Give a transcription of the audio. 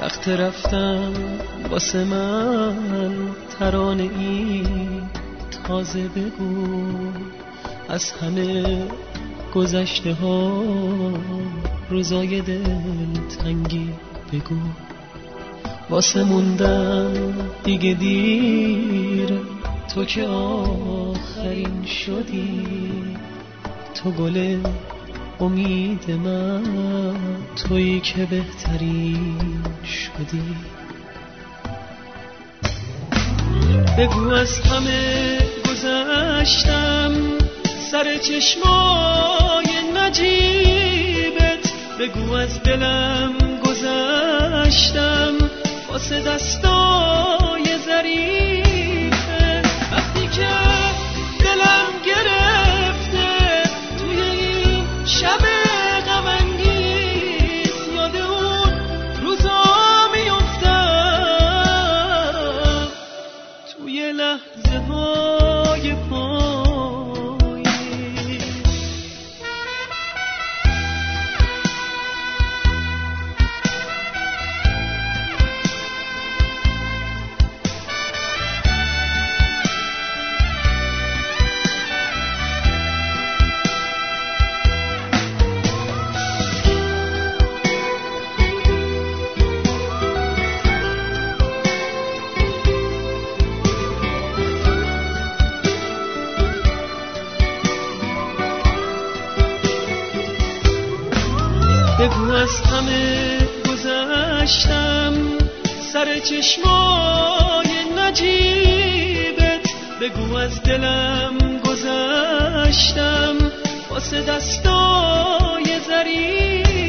وقت رفتن واسه من ترانه ای تازه بگو، از همه گذشته ها روزای دلتنگی بگو. واسه موندن دیگه دیر، تو که آخرین شدی، تو گل امید من، تویی که بهترین شدی. بگو از همه گذشتم، سر چشمای نجیبت، بگو از دلم گذشتم واسه دستای ظریفه. وقتی که دلم گرفته توی این شب غم انگیز، یاد اون روزا میافتم توی لحظه های بگو از همه گذشتم، سر چشمای نجیبت، بگو از دلم گذشتم واسه دستای ظریفت.